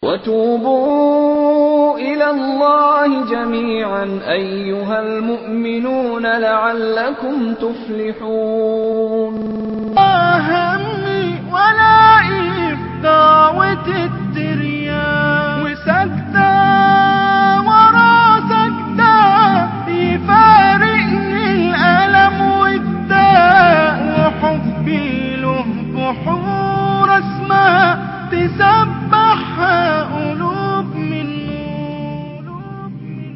وتوبوا إلى الله جميعا أيها المؤمنون لعلكم تفلحون. همي ولا دعوة التريا وسجدة ورا سجدة يفارقني الألم والداء وحبي له بحور اسمها تسبحها قلوب من نور.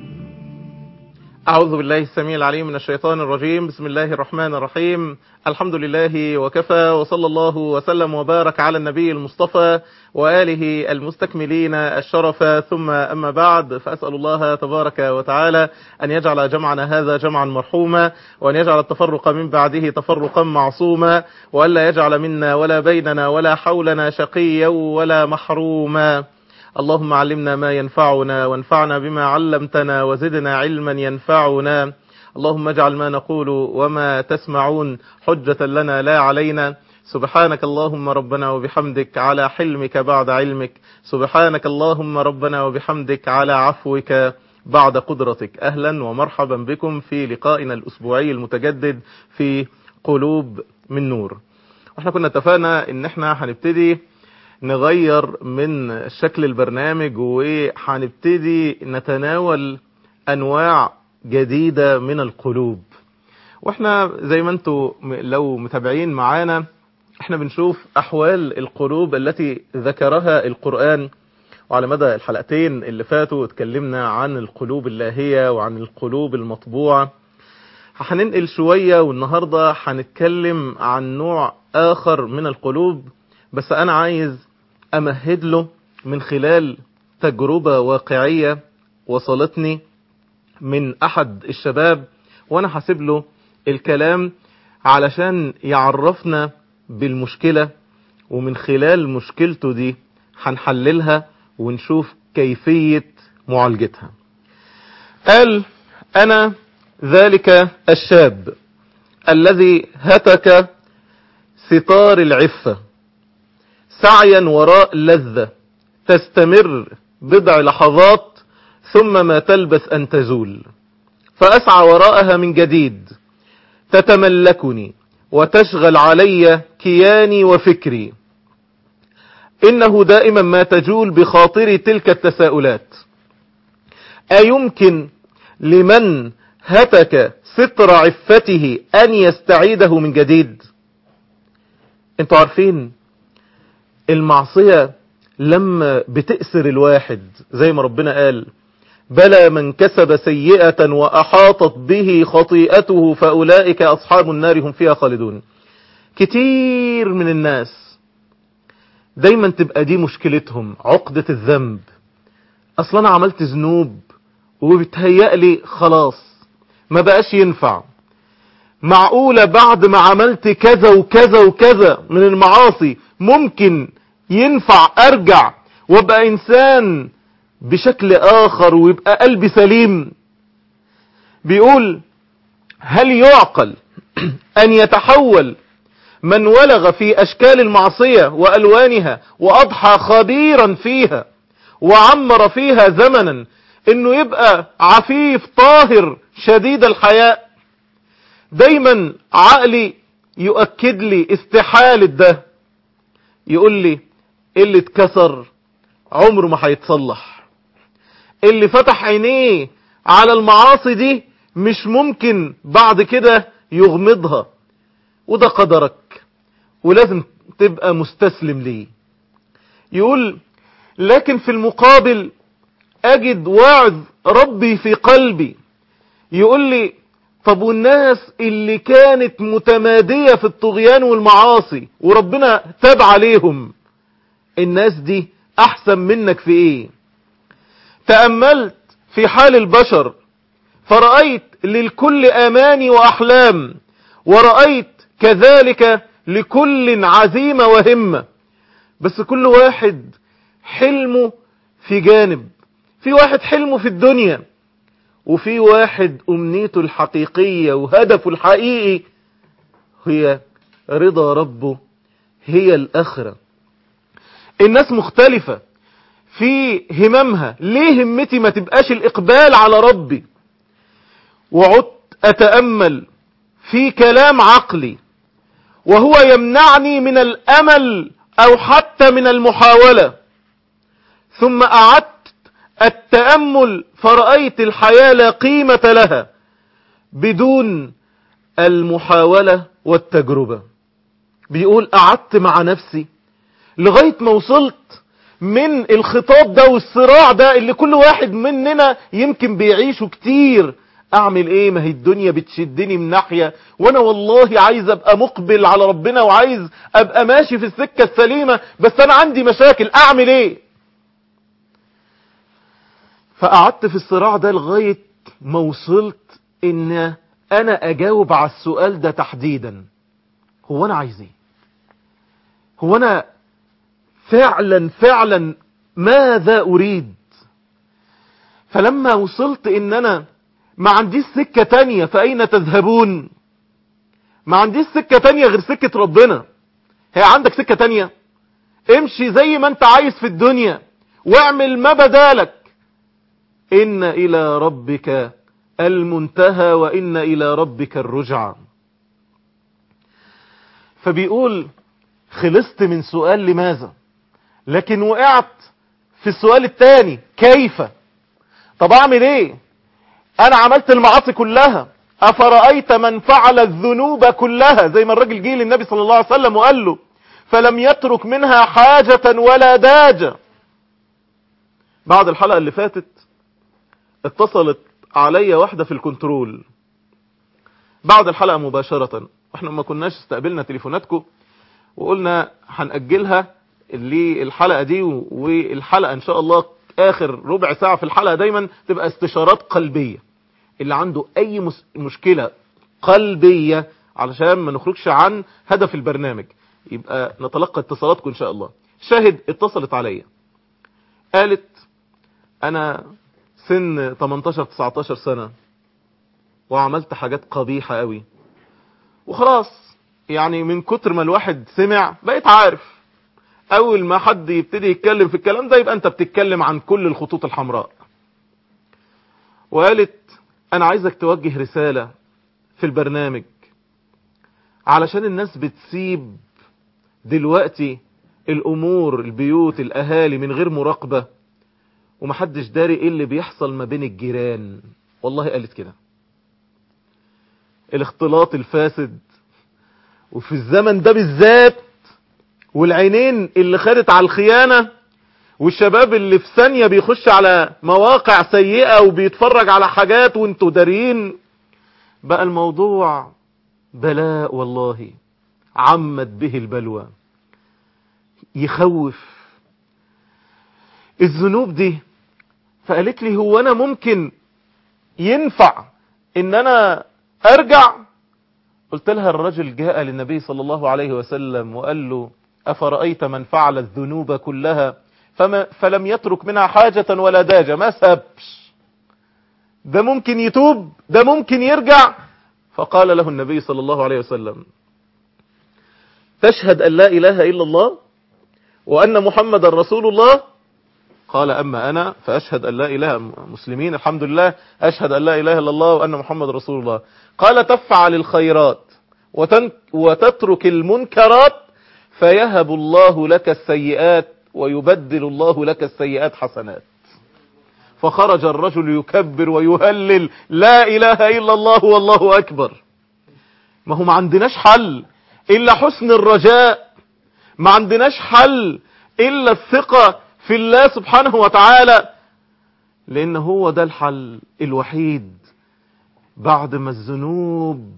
أعوذ بالله السميع العليم من الشيطان الرجيم. بسم الله الرحمن الرحيم. الحمد لله وكفى، وصلى الله وسلم وبارك على النبي المصطفى وآله المستكملين الشرف، ثم أما بعد، فأسأل الله تبارك وتعالى أن يجعل جمعنا هذا جمعا مرحوما، وأن يجعل التفرق من بعده تفرقا معصوما، وألا يجعل منا ولا بيننا ولا حولنا شقيا ولا محروما. اللهم علمنا ما ينفعنا وانفعنا بما علمتنا وزدنا علما ينفعنا. اللهم اجعل ما نقول وما تسمعون حجة لنا لا علينا. سبحانك اللهم ربنا وبحمدك على حلمك بعد علمك. سبحانك اللهم ربنا وبحمدك على عفوك بعد قدرتك. أهلا ومرحبا بكم في لقائنا الأسبوعي المتجدد في قلوب من نور. احنا كنا اتفقنا ان احنا هنبتدي نغير من شكل البرنامج، وهنبتدي نتناول انواع جديدة من القلوب. واحنا زي ما انتم لو متابعين معانا، احنا بنشوف احوال القلوب التي ذكرها القرآن، وعلى مدى الحلقتين اللي فاتوا اتكلمنا عن القلوب اللاهية وعن القلوب المطبوعة. هننقل شوية، والنهاردة هنتكلم عن نوع آخر من القلوب، بس أنا عايز أمهد له من خلال تجربة واقعية وصلتني من أحد الشباب، وأنا هسيب له الكلام علشان يعرفنا بالمشكلة، ومن خلال مشكلته دي هنحللها ونشوف كيفية معالجتها. قال: أنا ذلك الشاب الذي هتك ستار العفة سعيا وراء لذة تستمر بضع لحظات ثم ما تلبث أن تزول، فأسعى وراءها من جديد، تتملكني وتشغل علي كياني وفكري. إنه دائما ما تجول بخاطري تلك التساؤلات: أيمكن لمن هتك ستر عفته أن يستعيده من جديد؟ انتوا عارفين المعصية لما بتأسر الواحد، زي ما ربنا قال: بلى من كسب سيئة وأحاطت به خطيئته فأولئك أصحاب النار هم فيها خالدون. كتير من الناس دايما تبقى دي مشكلتهم، عقدة الذنب. أصلا أنا عملت ذنوب وبتهيألي خلاص ما بقاش ينفع، معقولة بعد ما عملت كذا وكذا وكذا من المعاصي ممكن ينفع أرجع وابقى إنسان بشكل آخر ويبقى قلبي سليم؟ بيقول: هل يعقل أن يتحول من ولغ في أشكال المعصية وألوانها وأضحى خبيرا فيها وعمر فيها زمنا إنه يبقى عفيف طاهر شديد الحياء؟ دايما عقلي يؤكد لي استحالة ده، يقول لي اللي اتكسر عمره ما هيتصلح، اللي فتح عينيه على المعاصي دي مش ممكن بعد كده يغمضها، وده قدرك ولازم تبقى مستسلم ليه. يقول: لكن في المقابل أجد واعظ ربي في قلبي يقول لي: طب والناس اللي كانت متمادية في الطغيان والمعاصي وربنا تاب عليهم، الناس دي أحسن منك في إيه؟ تأملت في حال البشر فرأيت للكل أماني وأحلام، ورأيت كذلك لكل عزيمة وهمة، بس كل واحد حلمه في جانب. في واحد حلمه في الدنيا، وفي واحد أمنيته الحقيقية وهدفه الحقيقي هي رضا ربه، هي الآخرة. الناس مختلفة في هممها، ليه همتي ما تبقاش الإقبال على ربي؟ وعدت أتأمل في كلام عقلي وهو يمنعني من الأمل أو حتى من المحاولة، ثم أعدت التأمل فرأيت الحياة لا قيمة لها بدون المحاولة والتجربة. بيقول قعدت مع نفسي لغاية ما وصلت من الخطاب ده والصراع ده اللي كل واحد مننا يمكن بيعيشه كتير. اعمل ايه؟ ما هي الدنيا بتشدني من ناحية، وانا والله عايز ابقى مقبل على ربنا وعايز ابقى ماشي في السكة السليمة، بس انا عندي مشاكل، اعمل ايه؟ فقعدت في الصراع ده لغاية ما وصلت ان انا اجاوب على السؤال ده تحديدا. هو انا عايز ايه؟ هو انا فعلا ماذا اريد؟ فلما وصلت ان انا ما عنديش سكة تانية، فاين تذهبون؟ ما عنديش سكة تانية غير سكة ربنا. هي عندك سكة تانية؟ امشي زي ما انت عايز في الدنيا واعمل ما بدالك. إن إلى ربك المنتهى وإن إلى ربك الرجعى. فبيقول خلصت من سؤال لماذا، لكن وقعت في السؤال الثاني كيف. طب أعمل إيه؟ أنا عملت المعاصي كلها، أفرأيت من فعل الذنوب كلها، زي ما الراجل جه للنبي صلى الله عليه وسلم وقال له فلم يترك منها حاجة ولا داجة. بعد الحلقة اللي فاتت اتصلت عليا واحدة في الكنترول بعد الحلقة مباشرة، احنا ما كناش استقبلنا تليفوناتكم وقلنا هنأجلها للحلقة دي، والحلقة ان شاء الله اخر ربع ساعة في الحلقة دايما تبقى استشارات قلبية، اللي عنده اي مشكلة قلبية علشان ما نخرجش عن هدف البرنامج يبقى نتلقى اتصالاتكم ان شاء الله. شاهد اتصلت عليا قالت انا سن 18-19 سنة وعملت حاجات قبيحة قوي، وخلاص يعني من كتر ما الواحد سمع بقيت عارف اول ما حد يبتدي يتكلم في الكلام ده يبقى انت بتتكلم عن كل الخطوط الحمراء. وقالت انا عايزك توجه رسالة في البرنامج علشان الناس بتسيب دلوقتي الامور، البيوت، الاهالي من غير مراقبة، ومحدش داري ايه اللي بيحصل ما بين الجيران. والله قالت كده، الاختلاط الفاسد وفي الزمن ده بالذات، والعينين اللي خدت على الخيانة، والشباب اللي في ثانية بيخش على مواقع سيئة وبيتفرج على حاجات وانتوا دارين. بقى الموضوع بلاء والله، عمت به البلوى، يخوف الذنوب دي. فقالت لي هو انا ممكن ينفع ان انا ارجع؟ قلت لها الرجل جاء للنبي صلى الله عليه وسلم وقال له افرأيت من فعل الذنوب كلها فلم يترك منها حاجة ولا داجة، ما سابش، ده ممكن يتوب، ده ممكن يرجع. فقال له النبي صلى الله عليه وسلم تشهد أن لا إله إلا الله وأن محمد رسول الله؟ قال أما أنا فأشهد أن لا إله، مسلمين الحمد لله، أشهد أن لا إله إلا الله وأن محمد رسول الله. قال تفعل الخيرات وتترك المنكرات فيهب الله لك السيئات ويبدل الله لك السيئات حسنات. فخرج الرجل يكبر ويهلل لا إله إلا الله والله أكبر. ما هو ما عندناش حل إلا حسن الرجاء، ما عندناش حل إلا الثقة في الله سبحانه وتعالى، لأن هو ده الحل الوحيد بعد ما الذنوب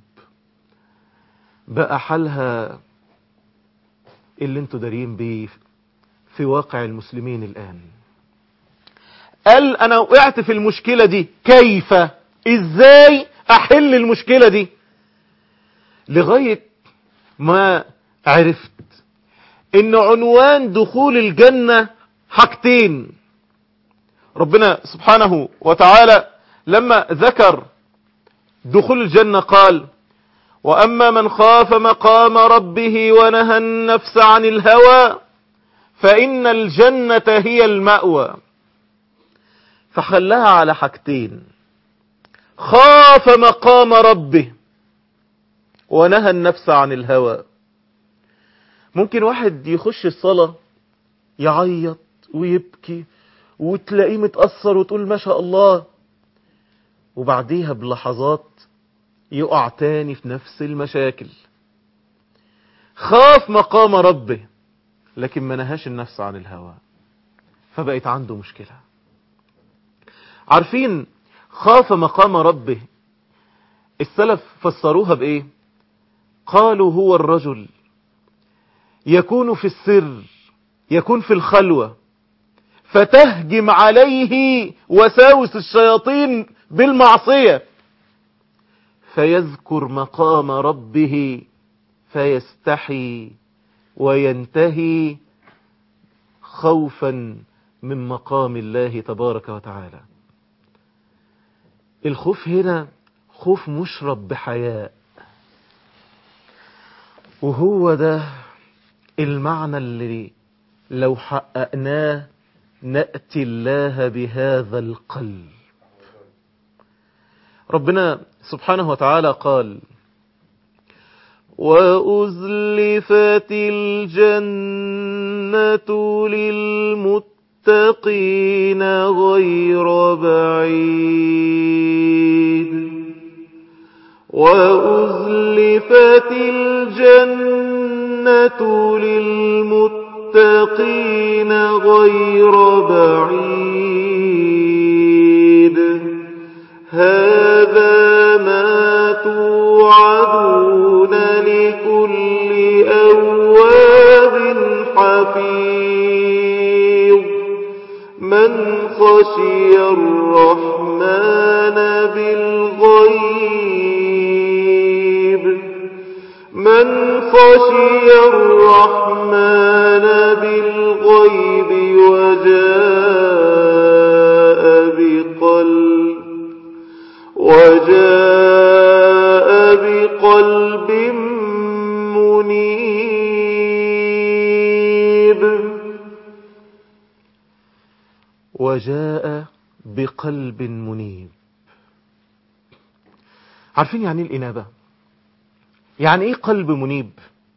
بقى حلها اللي انتوا دارين بيه في واقع المسلمين الآن. قال أنا وقعت في المشكلة دي، كيف؟ إزاي أحل المشكلة دي؟ لغاية ما عرفت إن عنوان دخول الجنة حاجتين. ربنا سبحانه وتعالى لما ذكر دخول الجنة قال وأما من خاف مقام ربه ونهى النفس عن الهوى فإن الجنة هي المأوى. فخلاها على حاجتين: خاف مقام ربه ونهى النفس عن الهوى. ممكن واحد يخش الصلاة يعيط ويبكي وتلاقيه متأثر وتقول ما شاء الله، وبعديها بلحظات يقع تاني في نفس المشاكل. خاف مقام ربه لكن ما نهاش النفس عن الهوى، فبقت عنده مشكلة. عارفين خاف مقام ربه السلف فسروها بإيه؟ قالوا هو الرجل يكون في السر، يكون في الخلوة، فتهجم عليه وساوس الشياطين بالمعصية، فيذكر مقام ربه فيستحي وينتهي خوفا من مقام الله تبارك وتعالى. الخوف هنا خوف مشرب بحياء، وهو ده المعنى اللي لو حققناه نأتي الله بهذا القلب. ربنا سبحانه وتعالى قال: وأزلفت الجنة للمتقين غير بعيد. وأزلفت الجنة للمتقين غير بعيد. هذا ما توعدون لكل أواب حفيظ من خشي الرحمن بالغيب. من خشي الرحمن بالغيب وجاء بقلب منيب. وجاء بقلب منيب. عارفين يعني ايه الإنابة؟ يعني ايه قلب منيب؟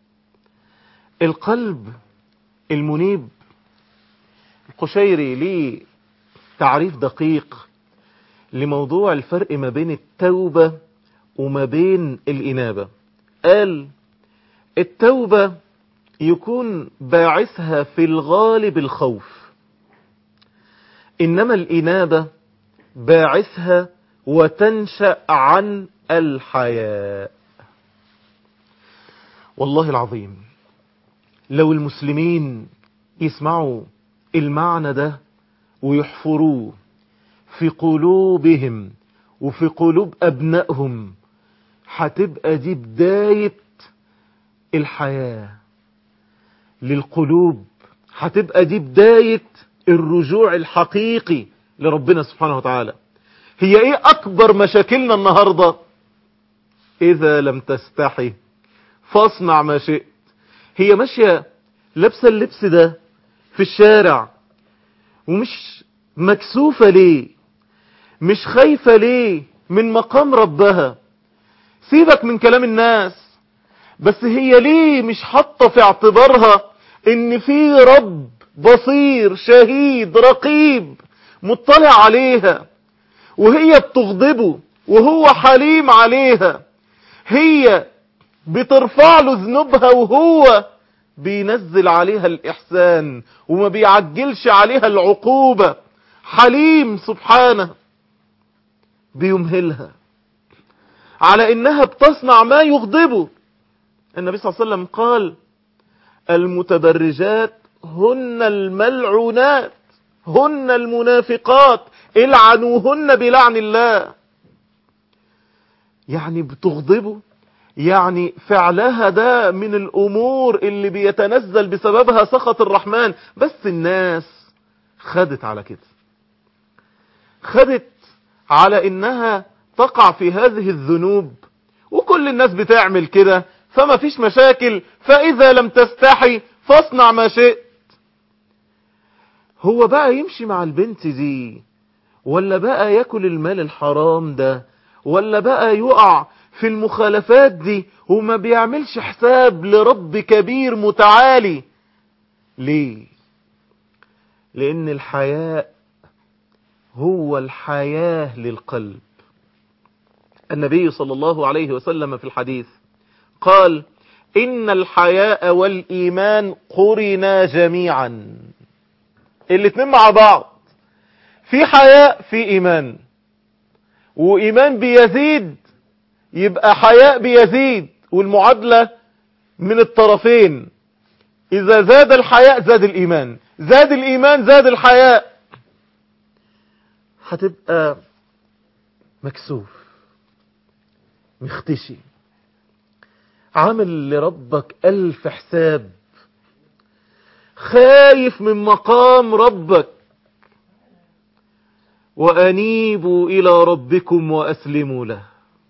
القلب المنيب القشيري ليه تعريف دقيق لموضوع الفرق ما بين التوبة وما بين الإنابة. قال التوبة يكون باعثها في الغالب الخوف، إنما الإنابة باعثها وتنشأ عن الحياء. والله العظيم لو المسلمين يسمعوا المعنى ده ويحفروه في قلوبهم وفي قلوب أبنائهم، هتبقى دي بداية الحياة للقلوب، هتبقى دي بداية الرجوع الحقيقي لربنا سبحانه وتعالى. هي ايه أكبر مشاكلنا النهاردة؟ إذا لم تستحي فاصنع ما شئت. هي ماشية لابسة اللبس ده في الشارع ومش مكسوفة ليه؟ مش خايفة ليه من مقام ربها؟ سيبك من كلام الناس، بس هي ليه مش حاطة في اعتبارها ان في رب بصير شهيد رقيب مطلع عليها، وهي بتغضبه وهو حليم عليها، هي بترفع له ذنوبها وهو بينزل عليها الإحسان وما بيعجلش عليها العقوبة، حليم سبحانه بيمهلها على إنها بتصنع ما يغضبه. النبي صلى الله عليه وسلم قال المتبرجات هن الملعونات هن المنافقات العنوهن بلعن الله. يعني بتغضبه، يعني فعلها ده من الأمور اللي بيتنزل بسببها سخط الرحمن. بس الناس خدت على كده، خدت على إنها تقع في هذه الذنوب، وكل الناس بتعمل كده فما فيش مشاكل، فإذا لم تستحي فاصنع ما شئت. هو بقى يمشي مع البنت دي، ولا بقى ياكل المال الحرام ده، ولا بقى يقع في المخالفات دي وما بيعملش حساب لرب كبير متعالي. ليه؟ لأن الحياء هو الحياة للقلب. النبي صلى الله عليه وسلم في الحديث قال: إن الحياء والإيمان قرنا جميعا. الاتنين مع بعض، في حياء في إيمان، وإيمان بيزيد يبقى حياء بيزيد، والمعادلة من الطرفين. إذا زاد الحياء زاد الإيمان، زاد الإيمان زاد الحياء. هتبقى مكسوف، مختشي، عامل لربك 1000 حساب، خايف من مقام ربك. وأنيبوا إلى ربكم وأسلموا له.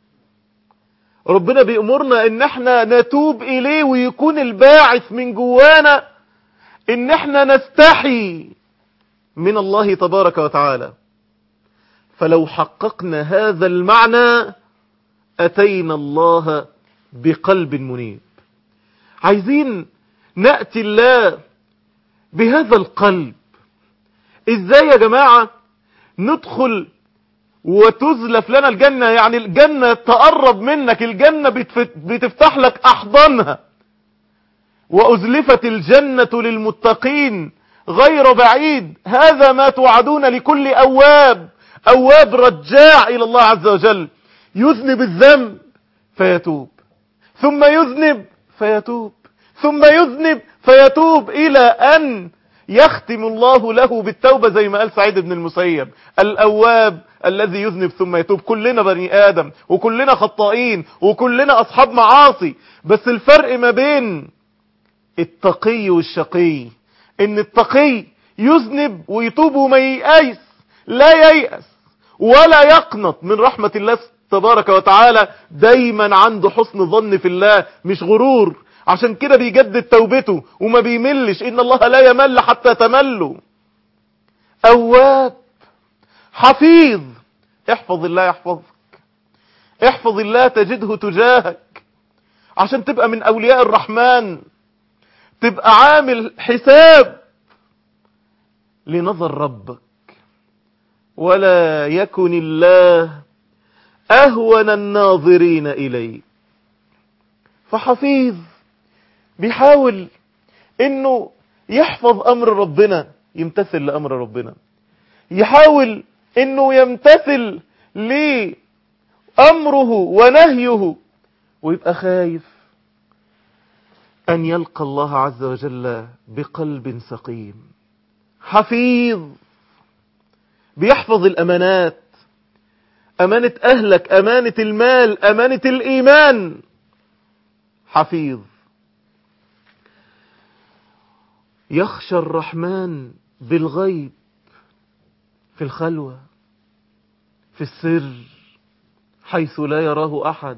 ربنا بيأمرنا ان احنا نتوب اليه، ويكون الباعث من جوانا ان احنا نستحي من الله تبارك وتعالى. فلو حققنا هذا المعنى أتينا الله بقلب منيب. عايزين نأتي الله بهذا القلب. ازاي يا جماعة ندخل وتزلف لنا الجنة؟ يعني الجنة تقرب منك، الجنة بتفتح لك أحضانها. وأزلفت الجنة للمتقين غير بعيد. هذا ما توعدون لكل أواب رجاع إلى الله عز وجل. يذنب الذنب فيتوب، ثم يذنب فيتوب، ثم يذنب فيتوب، إلى أن يختم الله له بالتوبة، زي ما قال سعيد بن المسيب: الأواب الذي يذنب ثم يتوب. كلنا بني آدم، وكلنا خطائين، وكلنا أصحاب معاصي، بس الفرق ما بين التقي والشقي إن التقي يذنب ويتوب وما ييأس، لا ييأس ولا يقنط من رحمة الله تبارك وتعالى، دايما عنده حسن ظن في الله، مش غرور. عشان كده بيجدد توبته وما بيملش، إن الله لا يمل حتى تملوا. أواب، حفيظ. احفظ الله يحفظك، احفظ الله تجده تجاهك، عشان تبقى من أولياء الرحمن، تبقى عامل حساب لنظر ربك. ولا يكن الله أهون الناظرين إليه. فحفيظ بيحاول انه يحفظ امر ربنا، يمتثل لامر ربنا، يحاول انه يمتثل لامره ونهيه، ويبقى خايف ان يلقى الله عز وجل بقلب سقيم. حفيظ بيحفظ الامانات، امانة اهلك، امانة المال، امانة الايمان. حفيظ يخشى الرحمن بالغيب، في الخلوة، في السر، حيث لا يراه أحد.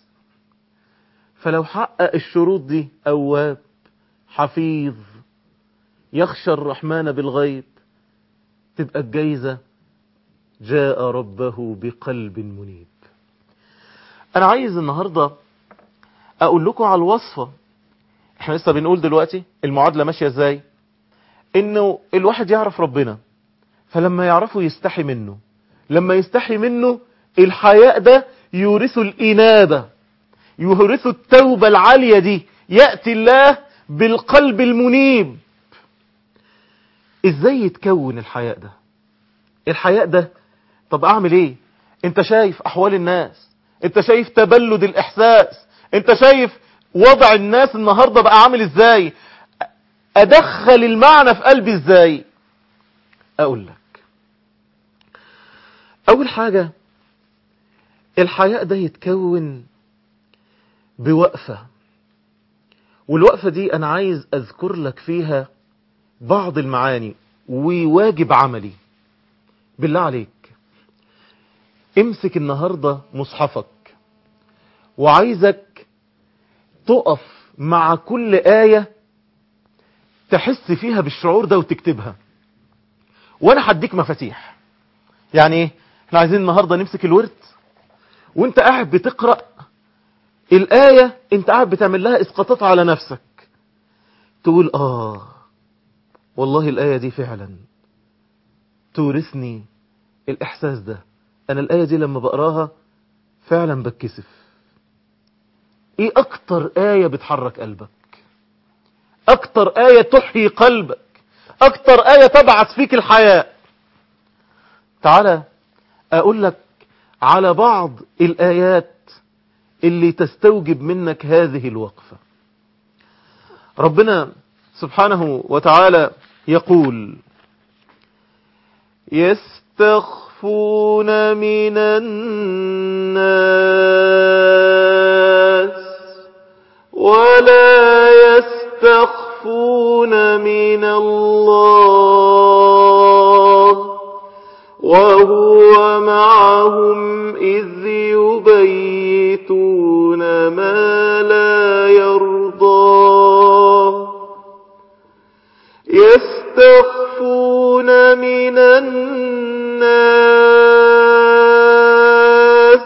فلو حقق الشروط دي، أواب، حفيظ، يخشى الرحمن بالغيب، تبقى الجايزة جاء ربه بقلب منيب. أنا عايز النهاردة أقول لكم على الوصفة. احنا لسه بنقول دلوقتي المعادلة ماشية ازاي، انه الواحد يعرف ربنا، فلما يعرفه يستحي منه، لما يستحي منه الحياء ده يورث الإنابة، يورث التوبة العالية دي، يأتي الله بالقلب المنيب. ازاي يتكون الحياء ده؟ الحياء ده طب اعمل ايه؟ انت شايف احوال الناس، انت شايف تبلد الاحساس، انت شايف وضع الناس النهاردة بقى عامل ازاي. ادخل المعنى في قلبي ازاي؟ اقول لك، اول حاجة الحياء ده يتكون بوقفة، والوقفة دي انا عايز اذكر لك فيها بعض المعاني وواجب عملي. بالله عليك امسك النهاردة مصحفك، وعايزك تقف مع كل آية تحس فيها بالشعور ده وتكتبها. وانا هديك مفاتيح. يعني ايه؟ احنا عايزين النهاردة نمسك الورد، وانت قاعد بتقرأ الآية، انت قاعد بتعمل لها اسقاطات على نفسك، تقول والله الآية دي فعلا تورثني الإحساس ده. أنا الآية دي لما بقراها فعلا بتكسف. إيه أكتر آية بتحرك قلبك؟ أكتر آية تحيي قلبك؟ أكتر آية تبعث فيك الحياة؟ تعالى أقول لك على بعض الآيات اللي تستوجب منك هذه الوقفة. ربنا سبحانه وتعالى يقول: يستخفون من الناس ولا يستخفون من الله وهو معهم إذ يبيتون ما لا يرضى. يستخفون من الناس،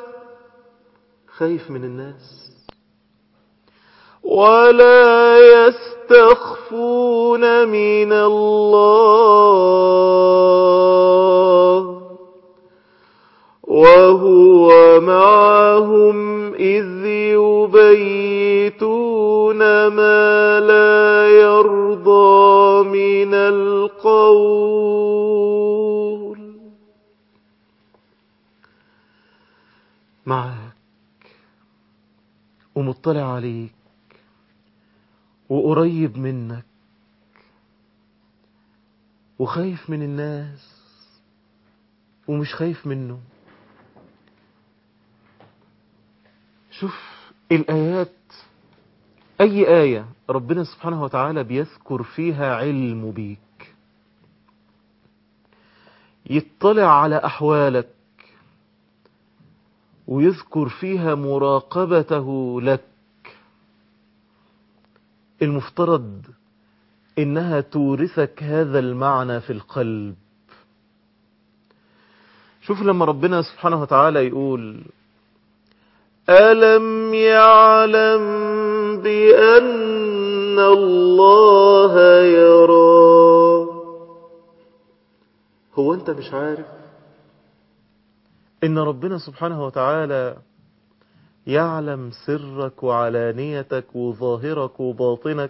خايف من الناس، ولا يستخفون من الله وهو معهم إذ يبيتون ما لا يرضى من القول. معك ومطلع عليك وقريب منك وخايف من الناس ومش خايف منه. شوف الآيات، أي آية ربنا سبحانه وتعالى بيذكر فيها علم بيك، يطلع على أحوالك ويذكر فيها مراقبته لك، المفترض إنها تورثك هذا المعنى في القلب. شوف لما ربنا سبحانه وتعالى يقول: ألم يعلم بأن الله يرى. هو أنت مش عارف إن ربنا سبحانه وتعالى يعلم سرك وعلانيتك وظاهرك وباطنك؟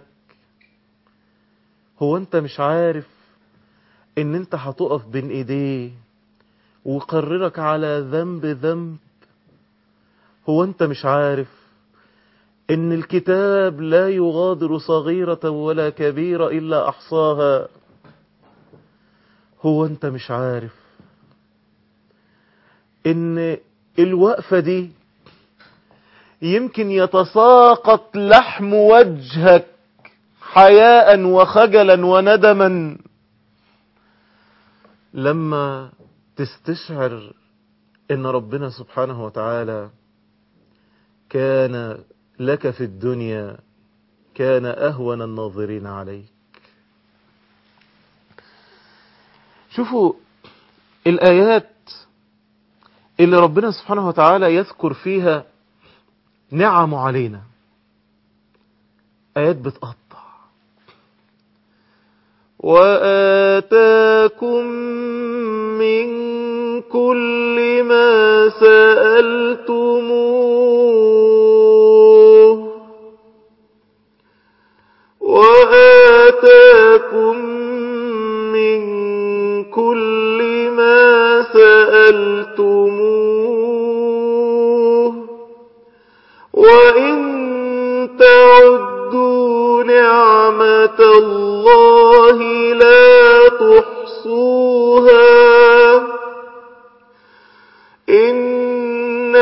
هو أنت مش عارف إن أنت هتقف بين إيديه وقررك على ذنب ذنب؟ هو أنت مش عارف إن الكتاب لا يغادر صغيرة ولا كبيرة إلا أحصاها؟ هو أنت مش عارف إن الوقفة دي يمكن يتساقط لحم وجهك حياء وخجلا وندما لما تستشعر إن ربنا سبحانه وتعالى كان لك في الدنيا كان أهون الناظرين عليك. شوفوا الآيات اللي ربنا سبحانه وتعالى يذكر فيها نعم علينا، آيات بتقطع: وآتاكم من كل ما سألتموه وآتاكم من كل ما سألتموه وإن تعدوا نعمة الله لا تحصوها إن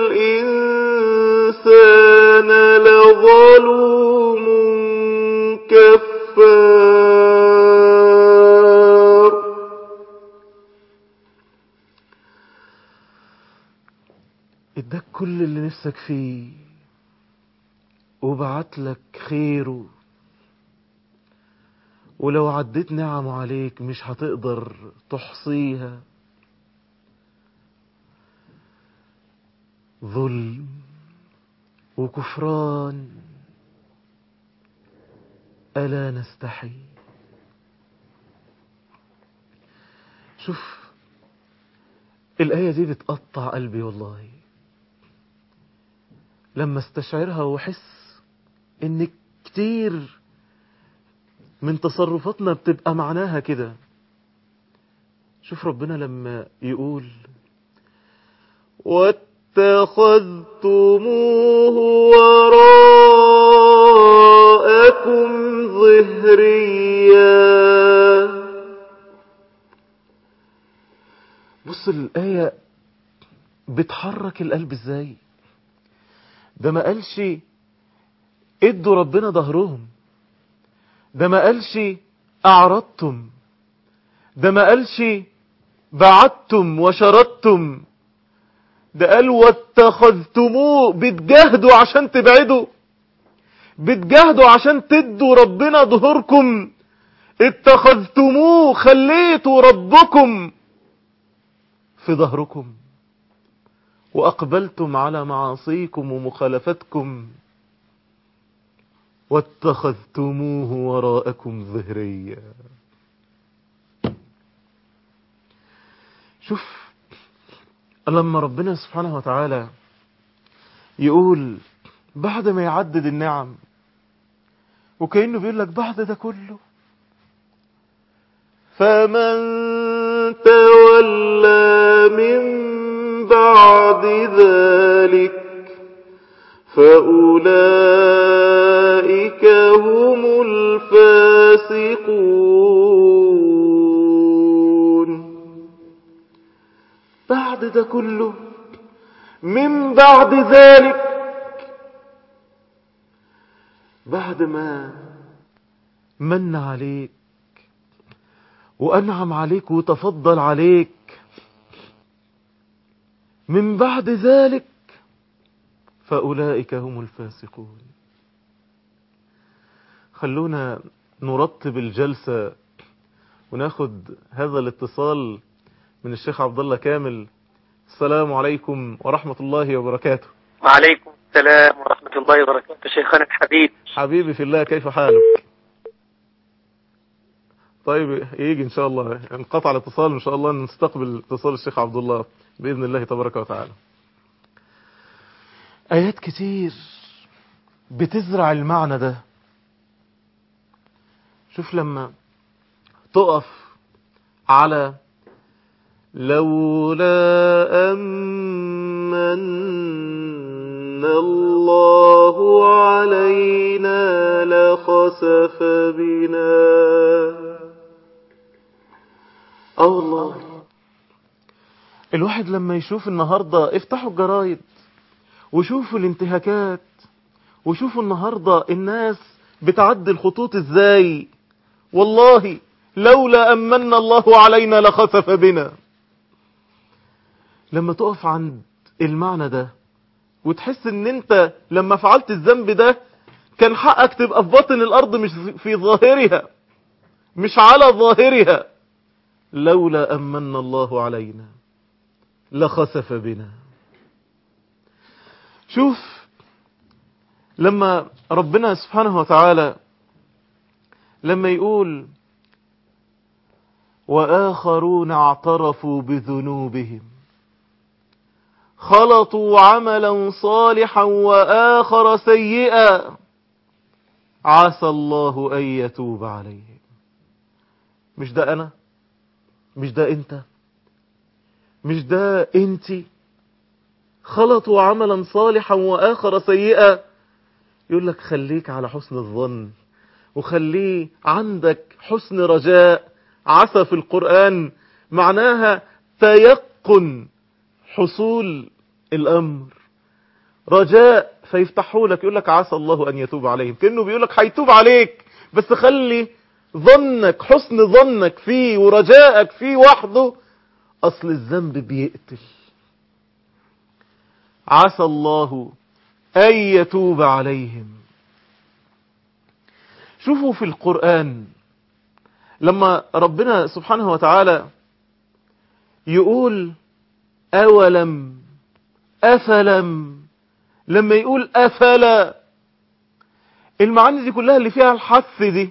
الإنسان لظلوم كفار. اداك كل اللي نفسك فيه وبعت لك خيره ولو عديت نعم عليك مش هتقدر تحصيها. ظلم وكفران، ألا نستحي. شوف الآية دي بتقطع قلبي والله لما استشعرها وحس ان كتير من تصرفاتنا بتبقى معناها كده. شوف ربنا لما يقول واتخذتموه وراءكم ظهريا. بص الآية بتحرك القلب ازاي. ده ما قالش ادوا ربنا ظهرهم، ده ما قالش اعرضتم، ده ما قالش بعدتم وشردتم، ده قال واتخذتموه. بتجاهدوا عشان تبعدوا، بتجاهدوا عشان تدوا ربنا ظهوركم. اتخذتموه، خليتوا ربكم في ظهركم وأقبلتم على معاصيكم ومخالفتكم. واتخذتموه وراءكم ظهريا. شوف لما ربنا سبحانه وتعالى يقول بعد ما يعدد النعم وكأنه بيقول لك بعد ده كله فمن تولى من بعد ذلك فأولئك هم الفاسقون. بعد ده كله، من بعد ذلك، بعد ما من عليك وأنعم عليك وتفضل عليك، من بعد ذلك فأولئك هم الفاسقون. خلونا نرتب الجلسة وناخد هذا الاتصال من الشيخ عبد الله كامل. السلام عليكم ورحمة الله وبركاته. وعليكم السلام ورحمة الله وبركاته. شيخنا الحبيب. حبيبي في الله، كيف حالك؟ طيب يجي ان شاء الله، انقطع الاتصال ان شاء الله نستقبل اتصال الشيخ عبد الله بإذن الله تبارك وتعالى. آيات كتير بتزرع المعنى ده. شوف لما تقف على لولا أمن الله علينا لخسف بنا. الله، الواحد لما يشوف النهاردة، افتحوا الجرايد وشوفوا الانتهاكات وشوفوا النهاردة الناس بتعدي الخطوط ازاي. والله لولا أمن الله علينا لخسف بنا. لما تقف عند المعنى ده وتحس ان انت لما فعلت الذنب ده كان حقك تبقى في باطن الارض مش في ظاهرها، مش على ظاهرها. لولا أمن الله علينا لخسف بنا. شوف لما ربنا سبحانه وتعالى لما يقول وآخرون اعترفوا بذنوبهم خلطوا عملا صالحا وآخر سيئا عسى الله أن يتوب عليهم. مش ده أنا؟ مش ده أنت؟ مش ده أنتي؟ خلطوا عملا صالحا وآخر سيئا. يقول لك خليك على حسن الظن وخليه عندك حسن رجاء. عسى في القرآن معناها تيقن حصول الأمر، رجاء فيفتحوا لك. يقول لك عسى الله أن يتوب عليهم، كأنه بيقول لك هيتوب عليك، بس خلي ظنك حسن ظنك فيه ورجاءك فيه وحده. أصل الذنب بيقتل. عسى الله أن يتوب عليهم. شوفوا في القرآن لما ربنا سبحانه وتعالى يقول أولم أفلم، لما يقول أفلا، المعاني دي كلها اللي فيها الحث دي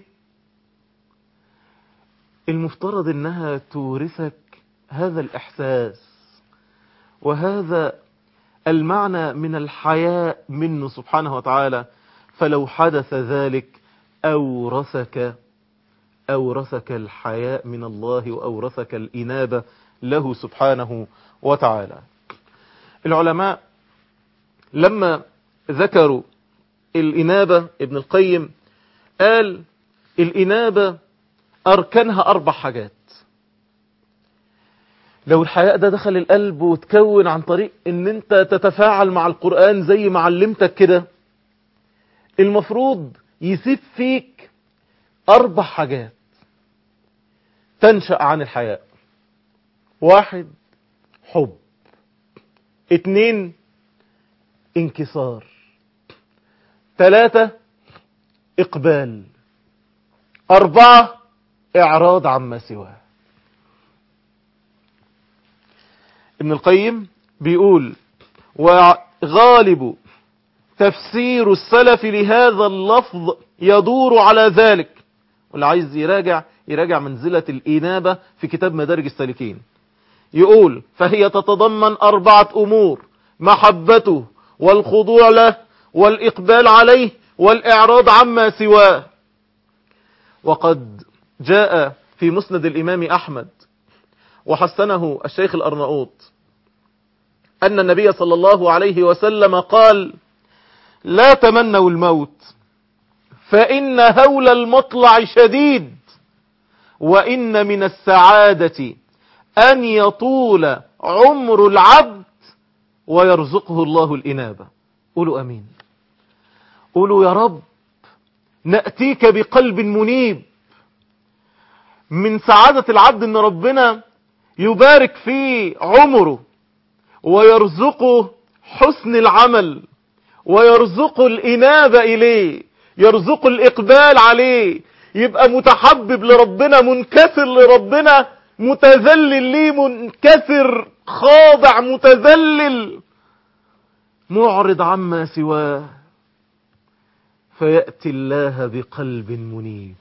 المفترض انها تورثك هذا الإحساس وهذا المعنى من الحياء منه سبحانه وتعالى. فلو حدث ذلك أورثك الحياء من الله وأورثك الإنابة له سبحانه وتعالى. العلماء لما ذكروا الإنابة، ابن القيم قال الإنابة أركانها 4 حاجات. لو الحياء ده دخل القلب وتكون عن طريق ان انت تتفاعل مع القرآن زي ما علمتك كده، المفروض يسيب فيك 4 حاجات تنشأ عن الحياء. 1 حب، 2 انكسار، 3 إقبال، 4 إعراض عما سواه. ابن القيم بيقول وغالب تفسير السلف لهذا اللفظ يدور على ذلك. واللي عايز يراجع منزلة الإنابة في كتاب مدارج السالكين. يقول فهي تتضمن 4 أمور: محبته والخضوع له والإقبال عليه والإعراض عما سواه. وقد جاء في مسند الإمام أحمد وحسنه الشيخ الأرناؤوط أن النبي صلى الله عليه وسلم قال: لا تمنوا الموت فإن هول المطلع شديد، وإن من السعادة أن يطول عمر العبد ويرزقه الله الإنابة. قولوا أمين، قولوا يا رب نأتيك بقلب منيب. من سعادة العبد أن ربنا يبارك في عمره ويرزقه حسن العمل ويرزقه الإنابة إليه، يرزقه الإقبال عليه، يبقى متحبب لربنا، منكسر لربنا، متذلل ليه، منكسر خاضع متذلل، معرض عما سواه، فيأتي الله بقلب منيب.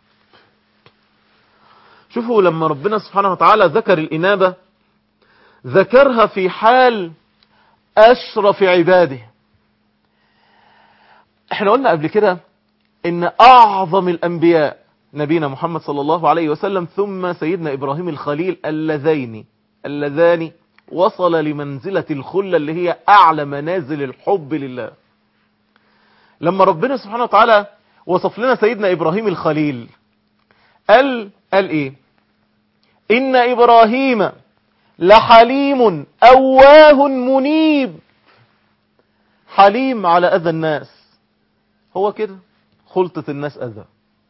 شوفوا لما ربنا سبحانه وتعالى ذكر الإنابة ذكرها في حال أشرف عباده. احنا قلنا قبل كده ان أعظم الأنبياء نبينا محمد صلى الله عليه وسلم ثم سيدنا إبراهيم الخليل اللذان وصل لمنزلة الخلة اللي هي أعلى منازل الحب لله. لما ربنا سبحانه وتعالى وصف لنا سيدنا إبراهيم الخليل قال إيه؟ إن إبراهيم لحليم أواه منيب. حليم على أذى الناس، هو كده خلطة الناس أذى.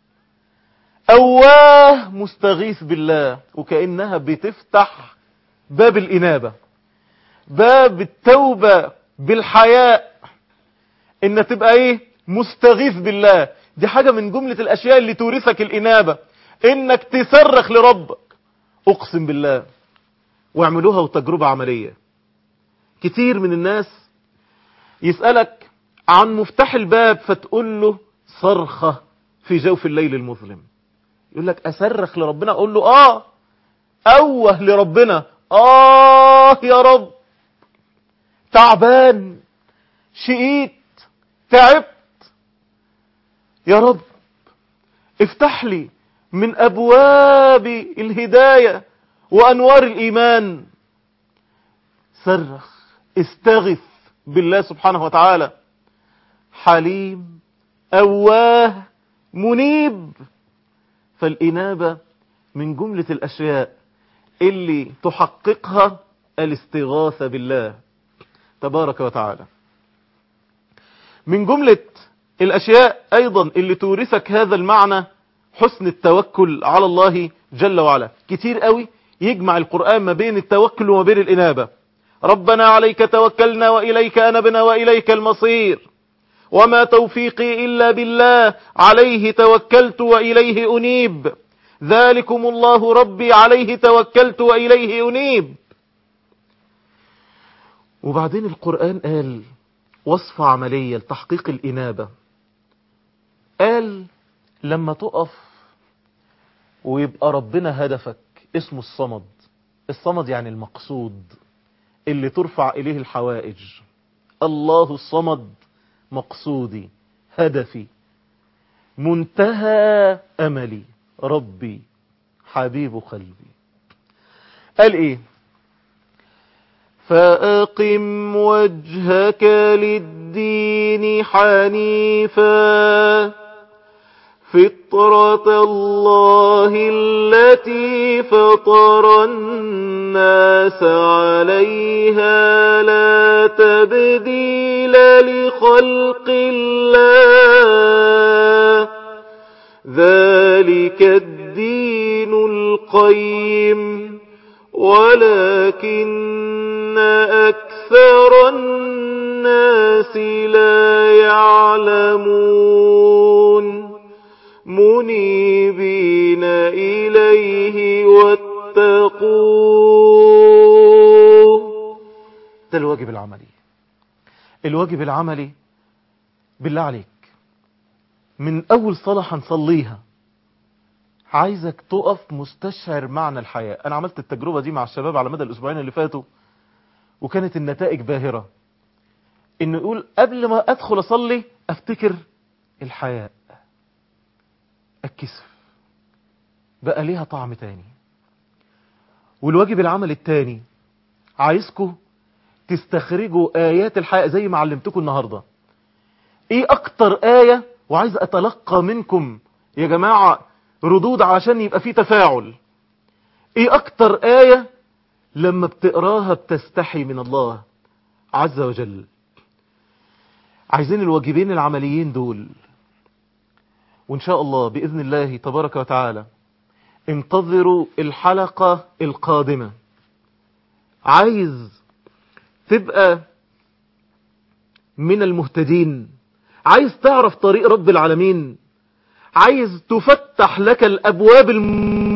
أواه مستغيث بالله، وكأنها بتفتح باب الإنابة، باب التوبة بالحياء، إن تبقى إيه؟ مستغيث بالله. دي حاجة من جملة الأشياء اللي تورثك الإنابة، إنك تصرخ لربك. أقسم بالله، واعملوها وتجربة عملية. كتير من الناس يسألك عن مفتاح الباب فتقول له صرخة في جوف الليل المظلم. يقول لك أصرخ لربنا، أقول له أوه لربنا، يا رب تعبان، شقيت، تعبت، يا رب افتح لي من أبواب الهداية وأنوار الإيمان. صرخ، استغث بالله سبحانه وتعالى. حليم أواه منيب. فالإنابة من جملة الأشياء اللي تحققها الاستغاثة بالله تبارك وتعالى. من جملة الأشياء أيضا اللي تورثك هذا المعنى حسن التوكل على الله جل وعلا. كتير قوي يجمع القرآن ما بين التوكل وما بين الإنابة. ربنا عليك توكلنا وإليك أنبنا وإليك المصير، وما توفيقي إلا بالله، عليه توكلت وإليه أنيب. ذلكم الله ربي عليه توكلت وإليه أنيب. وبعدين القرآن قال وصفة عملية لتحقيق الإنابة، قال لما تقف ويبقى ربنا هدفك اسمه الصمد. الصمد يعني المقصود اللي ترفع إليه الحوائج. الله الصمد مقصودي، هدفي، منتهى أملي، ربي حبيب قلبي. قال إيه؟ فأقم وجهك للدين حنيفا فطرة الله التي فطر الناس عليها لا تبديل لخلق الله ذلك الدين القيم ولكن أكثر الناس لا يعلمون منيبين إليه واتقوه. ده الواجب العملي. الواجب العملي بالله عليك من أول صلاة هنصليها عايزك تقف مستشعر معنى الحياة. أنا عملت التجربة دي مع الشباب على مدى الأسبوعين اللي فاتوا وكانت النتائج باهرة. إنه يقول قبل ما أدخل أصلي أفتكر الحياة، الكسف بقى ليها طعم تاني. والواجب العمل التاني عايزكم تستخرجوا آيات الحياة زي ما علمتكم النهاردة. ايه اكتر آية، وعايز اتلقى منكم يا جماعة ردود عشان يبقى في تفاعل، ايه اكتر آية لما بتقراها بتستحي من الله عز وجل؟ عايزين الواجبين العمليين دول، وإن شاء الله بإذن الله تبارك وتعالى انتظروا الحلقة القادمة. عايز تبقى من المهتدين، عايز تعرف طريق رب العالمين، عايز تفتح لك الأبواب